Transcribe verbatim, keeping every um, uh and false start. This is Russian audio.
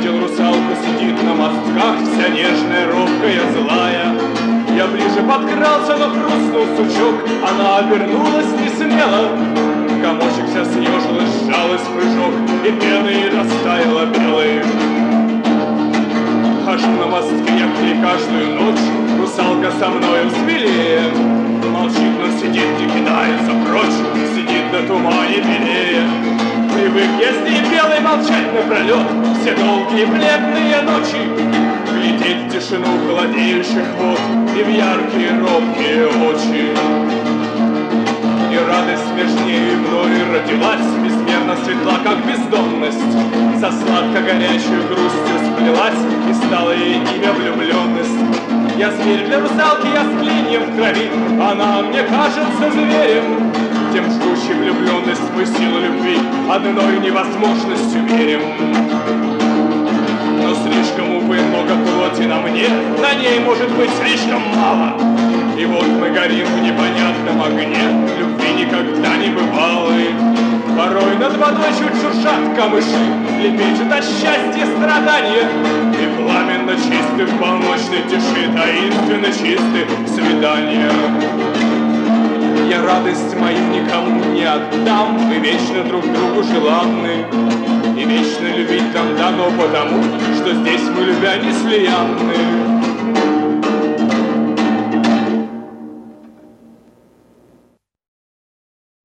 видел русалку, сидит на мостках, вся нежная, робкая, злая. Я ближе подкрался, но хрустнул сучок, она обернулась не смело. Комочек вся съежилась, сжалась в прыжок, и пеной растаяла белой. Хожу на мостке я к ней каждую ночь, русалка со мною взвелее. Молчит, но сидит, не кидается прочь, сидит на тумане белее. Привык я с ней белой молчать напролет все долгие бледные ночи, глядеть в тишину холодеющих вод и в яркие робкие очи. И радость между нею мною родилась, безмерно светла, как бездонность, со сладко-горячей грустью сплелась, и стала ей имя влюбленность. Я зверь для русалки, я с клиньем в крови, она мне кажется зверем. Тем жгучей влюбленность мы силу любви одной невозможностью верим. Но слишком, увы, много плоти на мне, на ней может быть слишком мало. И вот мы горим в непонятном огне, любви никогда не бывало. Порой над водой чуть шуршат камыши, лепечут от счастья страдания, и пламенно чисты в полночной тиши таинственно чисты свидания. Я радость мою никому не отдам, мы вечно друг другу желанны, и вечно любить нам дано потому, что здесь мы, любя, не слиянны.